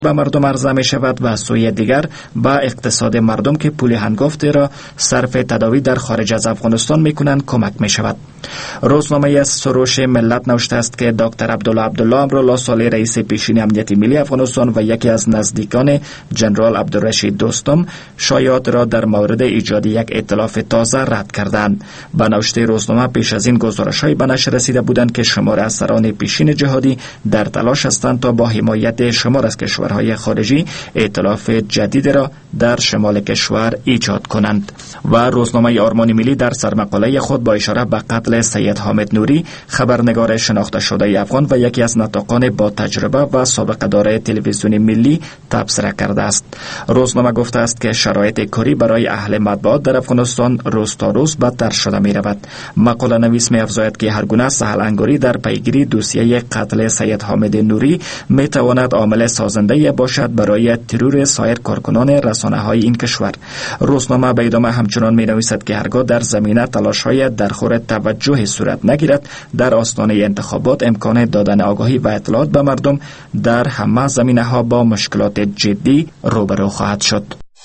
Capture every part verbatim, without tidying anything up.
به مردم عرضه می شود و سوی دیگر به اقتصاد مردم که پول هنگفتی را صرف تداوی در خارج از افغانستان می کنند کمک می شود. روزنامه از سروش ملت نوشته است که دکتر عبدالله عبدالله امرالله صالح رئیس پیشین امنیت ملی افغانستان و یکی از نزدیکان جنرال عبدالرشید دوستم شایعات را در مورد ایجاد یک ائتلاف تازه رد کردند. به نوشته روزنامه پیش از این گزارش‌های به نشر رسیده بودند که شمار افسران پیشین جهادی در تلاش هستند تا با حمایت شمار از کشورهای خارجی ائتلاف جدید را در شمال کشور ایجاد کنند. و روزنامه آرمان ملی در سرمقاله خود با اشاره به قتل سید حامد نوری خبرنگار شناخته شده افغان و یکی از نطاقان با تجربه و سابقه دار تلویزیون ملی تبصره کرده است. روزنامه گفته است که شرایط کاری برای اهل مطبوعات در افغانستان روز تا روز بدتر شده می رود. مقاله نویس می افزاید که هر گونه سهل انگاری در پیگیری دوسیه قتل سید حامد نوری می تواند عامل سازنده باشد برای ترور سایر کارکنان رسانه های این کشور. روزنامه به ادامه همچنان می نویسد که هرگاه در زمینه تلاش های درخور توجه صورت نگیرد در آستانه انتخابات امکان دادن آگاهی و اطلاعات به مردم در همه زمینه ها با مشکلات جدی روبرو خواهد شد.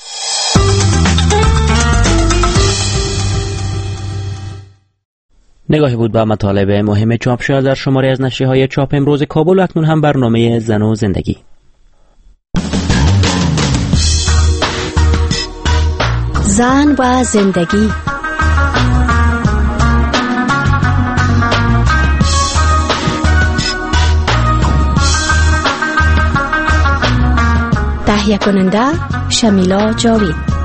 نگاهی بود به مطالب مهم چاپ شده در شماره از نشریه‌های چاپ امروز کابل و اکنون هم برنامه زن و زندگی. زن و زندگی. تهیه کننده شمیلا جاوید.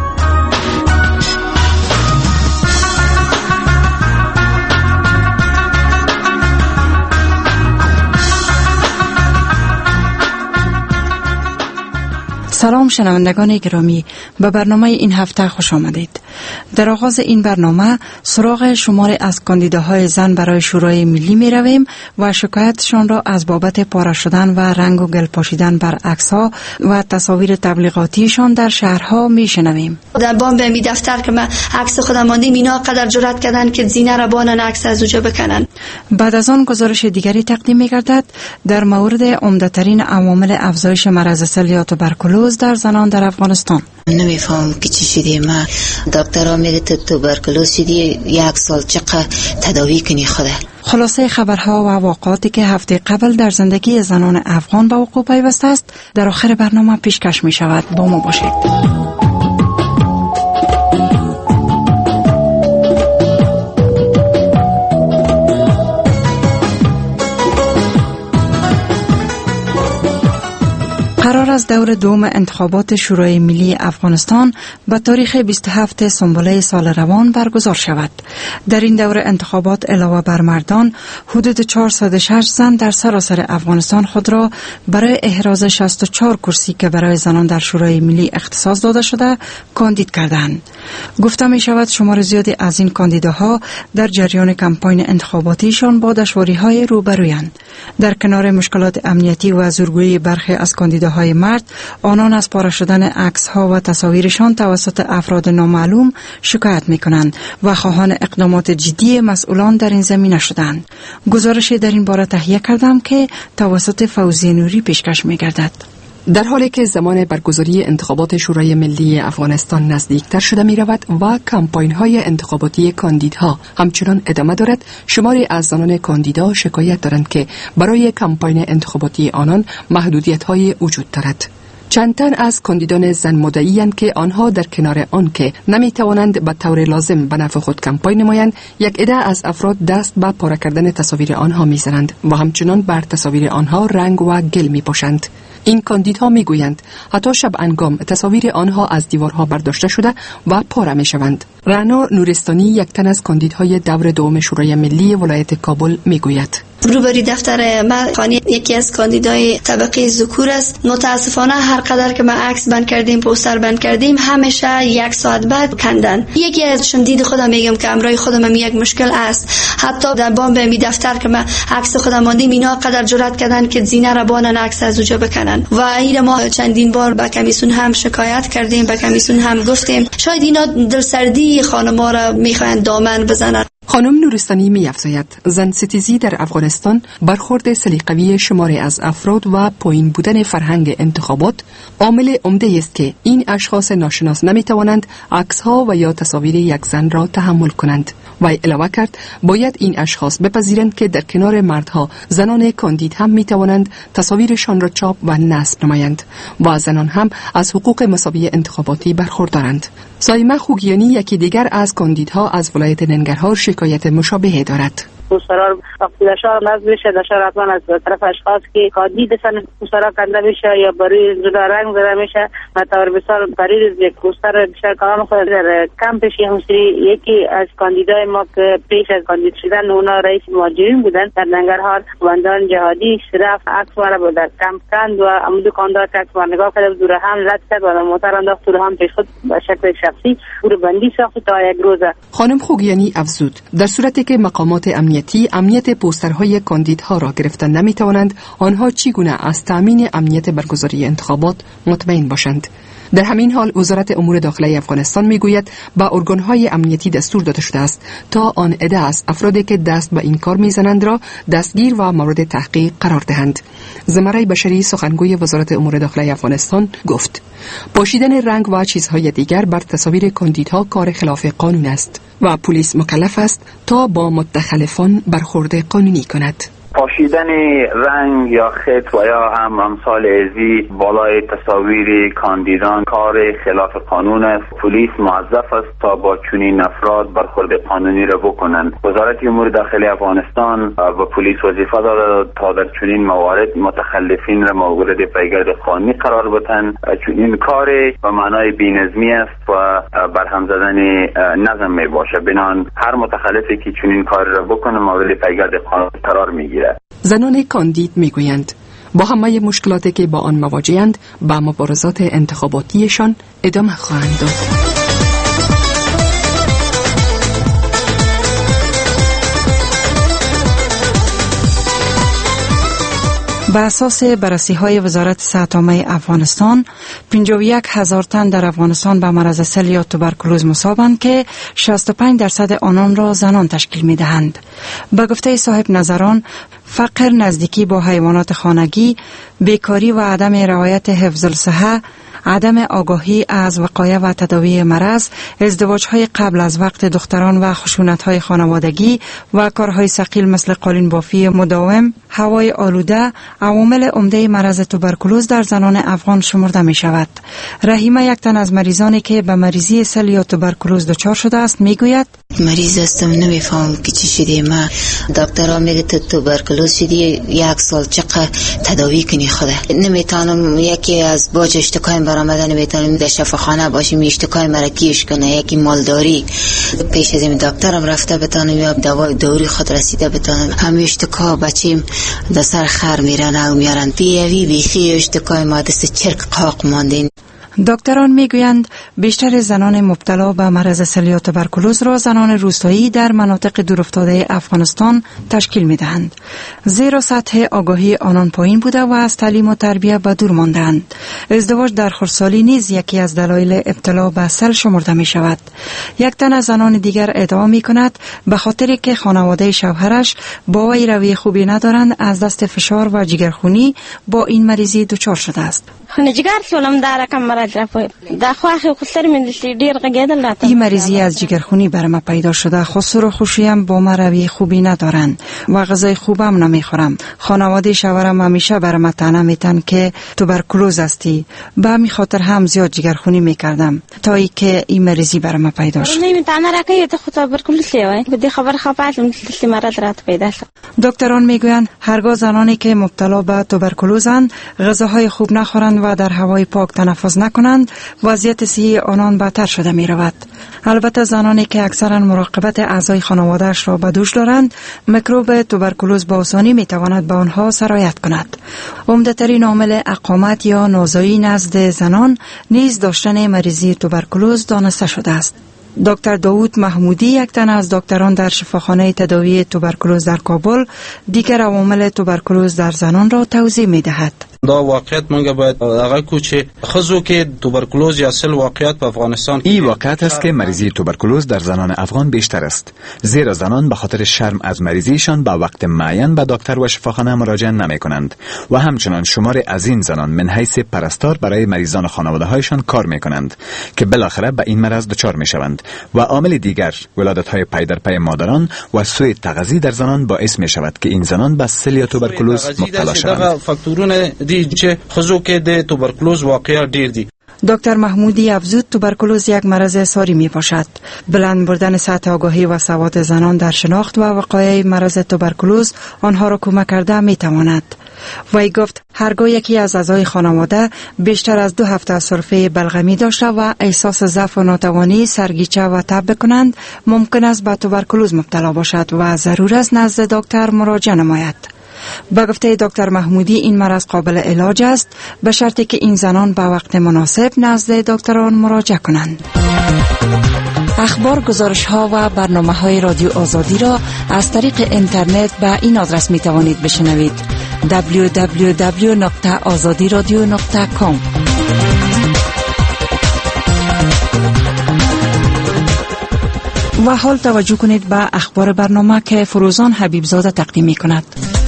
سلام شنوندگان گرامی، به برنامه این هفته خوش آمدید. در آغاز این برنامه سراغ شماری از کاندیداهای زن برای شورای ملی می رویم و شکایتشان را از بابت پاره شدن و رنگ و گل پاشیدن بر عکس‌ها و تصاویر تبلیغاتیشان در شهرها می شنویم. در بام می دفتر که من عکس خودم ماندیم، اینا قدر جرأت کردن که زینه را بانن عکس از اونجا بکنن. بعد از آن گزارش دیگری تقدیم می گردد در مورد عمده‌ترین عوامل افزایش مرض سل یا توبرکلوز در زنان در افغانستان. نمیفهم که چی شده. ما دکترها میگه توبرکلوز شدی، یک سال چقدر تداوی کنی خوده. خلاصه خبرها و واقعاتی که هفته قبل در زندگی زنان افغان به وقوع پیوسته است در آخر برنامه پیشکش می شود. با ما باشید. قرار است دور دوم انتخابات شورای ملی افغانستان به تاریخ بیست و هفتم سنبله سال روان برگزار شود. در این دور انتخابات علاوه بر مردان، حدود چهارصد و شش زن در سراسر افغانستان خود را برای احراز شصت و چهار کرسی که برای زنان در شورای ملی اختصاص داده شده کاندید کردند. گفته می شود شمار زیادی از این کاندیداها در جریان کمپاین انتخاباتیشان با دشواری‌های روبرویند. در کنار مشکلات امنیتی و زورگویی برخی از کاندیداهای مرد، آنان از پاره شدن عکس‌ها و تصاویرشان توسط افراد نامعلوم شکایت می‌کنند و خواهان اقدامات جدی مسئولان در این زمینه شدند. گزارشی در این باره تهیه کردم که توسط فوزی نوری پیشکش می‌گردد. در حالی که زمان برگزاری انتخابات شورای ملی افغانستان نزدیکتر شده می رود و کمپاین های انتخاباتی کاندیدها همچنان ادامه دارد، شماری از زنان کاندیدا شکایت دارند که برای کمپاین انتخاباتی آنان محدودیت های وجود دارد. چند تن از کاندیدان زن مدعی‌اند که آنها در کنار آن که نمی توانند به طور لازم به نفع خود کمپاین نمایند، یک عده از افراد دست به پاره کردن تصاویر آنها می زنند و همچنان بر تصاویر آنها رنگ و گل می پاشند. این کاندیدها می گویند حتی شب انگام تصاویر آنها از دیوارها برداشته شده و پاره می شوند. رعنا نورستانی یک تن از کاندیدهای دور دوم شورای ملی ولایت کابل می گوید: روبروی دفتر من خانی یکی از کاندیدای طبقه ذکور است. متاسفانه هر قدر که ما عکس بند کردیم، پوستر بند کردیم، همیشه یک ساعت بعد کندن. یکی از شندید خودم میگم که امرای خودم هم یک مشکل است. حتی در بام می دفتر که ما عکس خودم ماندیم، اینا قدر جرأت کردن که زینه را بانن عکس از اونجا بکنن و این ما چندین بار به کمیسیون هم شکایت کردیم، به کمیسیون هم گفتیم. شاید اینا دلسردی خانم‌ها را میخوان دامن بزنن. خانم نورستانی می افزاید زن ستیزی در افغانستان برخورد سلیقه‌ای شماری از افراد و پایین بودن فرهنگ انتخابات عامل عمده است که این اشخاص ناشناس نمی توانند عکس‌ها و یا تصاویر یک زن را تحمل کنند. و علاوه کرد باید این اشخاص بپذیرند که در کنار مردها زنان کاندید هم می توانند تصاویرشان را چاپ و نصب نمایند و زنان هم از حقوق مساوی انتخاباتی برخوردارند. سایمه خوگیانی یکی دیگر از کاندیدها از ولایت ننگرهار شکایت مشابه دارد. پوسترها وقتی دشار نزد بشه دشار حتما از طرف اشخاص که کاندید هستن پوسترها کنده میشه یا برای جدا رنگ زده میشه. مثلا مثال برای یک پوستر بیشتر کلام خود در کمپش همسری یکی از کاندیدای ما که پیش از کاندید شدن اونا رئیس مهاجرین بودن در ننگرهار بندان جهادی صرف عکس واره بود در کمپ کند و عمود کاندار که عکس واره نگاه کرد دور هم رد کرد و موتر انداخت دور هم پیش خود به شکل شخصی دور بندی ساخت تا یک روزه. خانم خوگیانی افزود در صورتی که مقامات امنیتی امنیت پوسترهای کاندیدها را گرفتن نمی توانند آنها چگونه از تامین امنیت برگزاری انتخابات مطمئن باشند. در همین حال وزارت امور داخلی افغانستان میگوید با ارگانهای امنیتی دستور داده شده است تا آن عده از افرادی که دست به این کار میزنند را دستگیر و مورد تحقیق قرار دهند. زمره بشری سخنگوی وزارت امور داخلی افغانستان گفت پاشیدن رنگ و چیزهای دیگر بر تصاویر کاندیدها کار خلاف قانون است و پلیس مکلف است تا با متخلفان برخورد قانونی کند. پاشیدن رنگ یا خط و یا هم امثال ازی بالای تصاویر کاندیدان کار خلاف قانون است. پلیس موظف است تا با چنین افراد برخورد قانونی را بکنند. وزارت امور داخلی افغانستان و پلیس وظیفه دارد تا در چنین موارد متخلفین را مورد پیگرد قانونی قرار بدهند. چنین کار به معنای بی‌نظمی است و برهم زدن نظم می باشد. بنابراین هر متخلفی که چنین کار را بکنه مورد پیگرد قانونی قرار میگیرد. زنان کاندید میگویند با همه مشکلاتی که با آن مواجه‌اند با مبارزات انتخاباتیشان ادامه خواهند داد. به اساس بررسی‌های وزارت صحت عامه افغانستان، پنجاه و یک هزار تن در افغانستان به مرض سل یا توبرکولوز مصابند که شصت و پنج درصد آنان را زنان تشکیل می‌دهند. به گفته صاحب نظران، فقر، نزدیکی با حیوانات خانگی، بیکاری و عدم رعایت حفظ الصحه، عدم آگاهی از وقایع و تداوی مرض، ازدواج‌های قبل از وقت دختران و خشونت‌های خانوادگی و کارهای ثقیل مثل قالین بافی مداوم، هوای آلوده، عوامل عمده مرض توبرکولوز در زنان افغان شمرده می شود. رحیمه یک تن از مریضانی که به مریضی سل یا توبرکولوز دچار شده است می گوید مریض هستم، نمیفهم که چی شده. ما دکترها میگه تو توبرکولوز شدی، یک سال چقدر تداوی کنی خوده. نمیتونم یکی از باج اشتکای برآمده نمیتونم در شفاخانه باشیم اشتکای مرکیش کنه، یکی مالداری پیش از این دکترم رفته بتونم یا دوای دوری خود رسیده بتونم. همه اشتکا بچیم در سر خر میرن او میارن بیوی بیخی اشتکای ما دست چرک قاق ماندین. دکتران میگویند بیشتر زنان مبتلا به مرض سل یا توبرکولوز را زنان روستایی در مناطق دورافتاده افغانستان تشکیل میدهند، زیرا سطح آگاهی آنان پایین بوده و از تعلیم و تربیت به دور ماندند. ازدواج در خردسالی نیز یکی از دلایل ابتلا به سل شمرده می شود. یک تن از زنان دیگر ادعا می کند به خاطری که خانواده شوهرش با وی روی خوبی ندارند از دست فشار و جگرخونی با این مریضی دچار شده است. این مریضی از جگرخونی بر ما پیدا شده. خسر و خوشیم با ما روی خوبی ندارند و غذای خوبم نمیخورم. خانواده شوهرم همیشه بر ما طعنه میتن که توبرکولوز هستی. به همین خاطر هم زیاد جگرخونی میکردم تا ای که این مریضی بر ما پیدا شد. دکتران میگویند هرگاه زنانی که مبتلا به توبرکولوزند غذاهای خوب نخورند و در هوای پاک تنفس نکنند، وضعیت صحی آنان بدتر شده می رود. البته زنانی که اکثرا مراقبت اعضای خانواده‌اش را به دوش دارند، میکروب توبرکولوز با آسانی می تواند به آنها سرایت کند. عمده‌ترین عامل اقامت یا نازایی نزد زنان نیز داشتن مریضی توبرکولوز دانسته شده است. دکتر داوود محمودی، یک تن از دکتران در شفاخانه تداوی توبرکولوز در کابل، دیگر عوامل توبرکولوز در زنان را توضیح می دهد. دا واقعیت مونږ باید هغه کوچه خزو کې توبرکلوز یا سل واقعیت په افغانستان این واقعیت است که مریضی توبرکلوز در زنان افغان بیشتر است، زیرا زنان به خاطر شرم از مریضیشان به وقت معین به دکتر و شفاخانه مراجعه نمی کنند و همچنان شمار از این زنان من حیث پرستار برای مریضان خانواده هایشان کار می کنند که بالاخره به این مرض دچار می شوند و عامل دیگر ولادت های پی در پی مادران و سوء تغذیه در زنان باعث می شود که این زنان به سل یا توبرکلوز مبتلا شوند. فاکتورونه دی چې خزو کې د توبرکلوز واقعا ډیر دي. دکتر محمودی افزود توبرکلوز یک مرض ساری می باشد. بلند بردن سطح آگاهی و سواد زنان در شناخت و وقایع مرض توبرکلوز آنها را کمک کرده می تواند. وی گفت هرگاه یکی از اعضای خانواده بیشتر از دو هفته سرفه بلغمی داشته و احساس ضعف و ناتوانی سرگیچه و تب بکنند، ممکن است به توبرکلوز مبتلا باشد و ضرور است نزد دکتر مراجعه نماید. به گفته دکتر محمودی این مرض قابل علاج است به شرطی که این زنان به وقت مناسب نزد دکتران مراجعه کنند. اخبار، گزارش ها و برنامه های رادیو آزادی را از طریق اینترنت به این آدرس می توانید بشنوید: دبلیو دبلیو دبلیو نقطه آزادی رادیو نقطه کام. و حال توجه کنید به اخبار برنامه که فروزان حبیبزاده تقدیم می کند.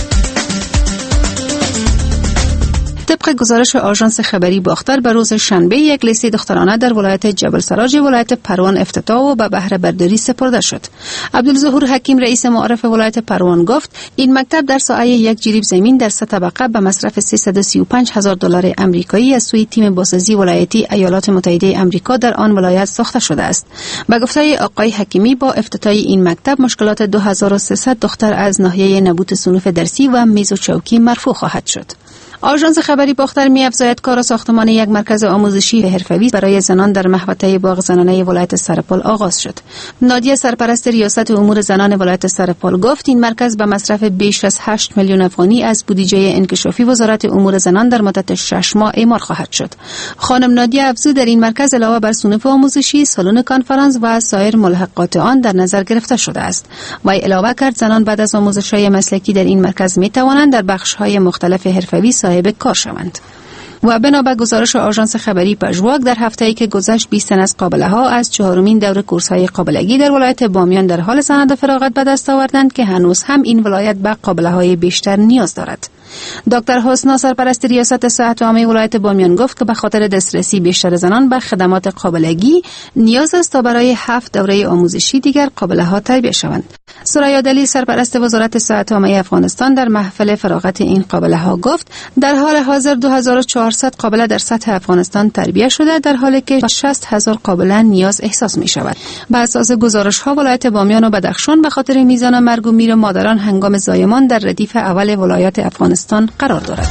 طبق گزارش آژانس خبری باختر به روز شنبه یک لیسه دخترانه در ولایت جبل سراج ولایت پروان افتتاح و به بهره برداری سپرده شد. عبدالظهور حکیم رئیس معارف ولایت پروان گفت این مکتب در سایه یک جریب زمین در سه طبقه به مصرف سیصد و سی و پنج هزار دلار آمریکایی از سوی تیم بازسازی ولایتی ایالات متحده آمریکا در آن ولایت ساخته شده است. به گفته آقای حکیمی با افتتاح این مکتب مشکلات دو هزار و سیصد دختر از ناحیه نبود صنوف درسی و میز و چوکی مرفوع خواهد شد. آژانس خبری باختر می‌افزاید کار ساختمان یک مرکز آموزشی حرفه‌ای برای زنان در محوطه باغ زنانه ولایت سرپل آغاز شد. نادیه سرپرست ریاست امور زنان ولایت سرپل گفت این مرکز به مصرف بیش از هشت میلیون افغانی از بودجه انکشافی وزارت امور زنان در مدت شش ماه اعمار خواهد شد. خانم نادیه افزود در این مرکز علاوه بر صنوف آموزشی، سالن کنفرانس و سایر ملحقات آن در نظر گرفته شده است. و علاوه کرد زنان بعد از آموزش‌های مسلکی در این مرکز می‌توانند در بخش‌های مختلف حرفه‌ای صاحب کار شوند. و بنا به گزارش آژانس خبری پژواک در هفته‌ای که گذشت بیست تن از قابله‌ها از چهارمین دور کورس‌های قابلگی در ولایت بامیان در حال سند فراغت به دست آوردند که هنوز هم این ولایت به قابله‌های بیشتر نیاز دارد. دکتر حسنا سرپرست ریاست صحت عامه ولایت بامیان گفت که به خاطر دسترسی بیشتر زنان به خدمات قابلگی نیاز است تا برای هفت دوره آموزشی دیگر قابله‌ها تربیت شوند. سریا دلی سرپرست وزارت صحت عامه افغانستان در محفل فراغت این قابله‌ها گفت در حال حاضر دو هزار و چهارصد قابله در سطح افغانستان تربیت شده در حالی که شصت هزار قابله نیاز احساس می شود. بر اساس گزارش‌ها ولایت بامیان و بدخشان به خاطر میزان مرگ و میر مادران هنگام زایمان در ردیف اول ولایات افغانستان قرار دارد.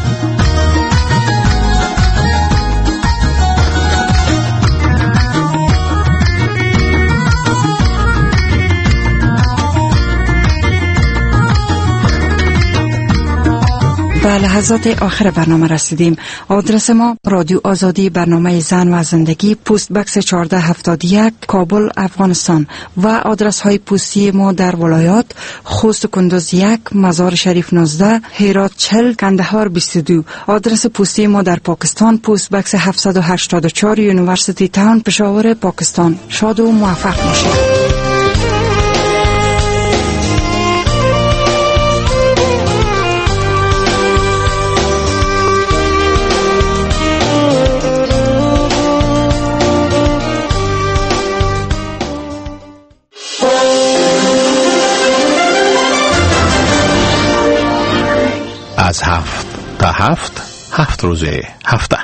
به لحظات آخر برنامه رسیدیم. آدرس ما رادیو آزادی، برنامه زن و زندگی، پست بکس چهارده هفتاد و یک، کابل، افغانستان. و آدرس های پستی ما در ولایات: خوست کندوز یک، مزار شریف نوزده، هرات چهل، کندهار بیست و دو. آدرس پستی ما در پاکستان: پست بکس هفتصد و هشتاد و چهار، یونیورسیتی تاون، پشاور، پاکستان. شاد و موفق باشید. از هفت تا هفت، هفت روزه هفته.